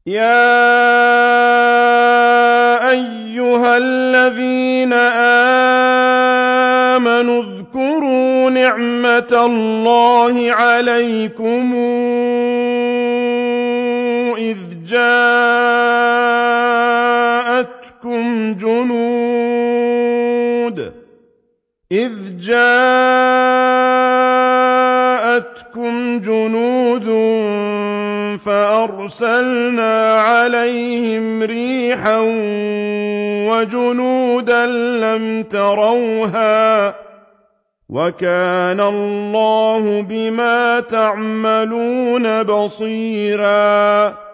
يَا أَيُّهَا الَّذِينَ آمَنُوا اذْكُرُوا نِعْمَةَ اللَّهِ عَلَيْكُمْ إِذْ جَاءَتْكُمْ جُنُودٌ فَأَرْسَلْنَا عَلَيْهِمْ رِيحًا وَجُنُودًا لَّمْ تَرَوْهَا ۚ وَكَانَ اللَّهُ بِمَا تَعْمَلُونَ بَصِيرًا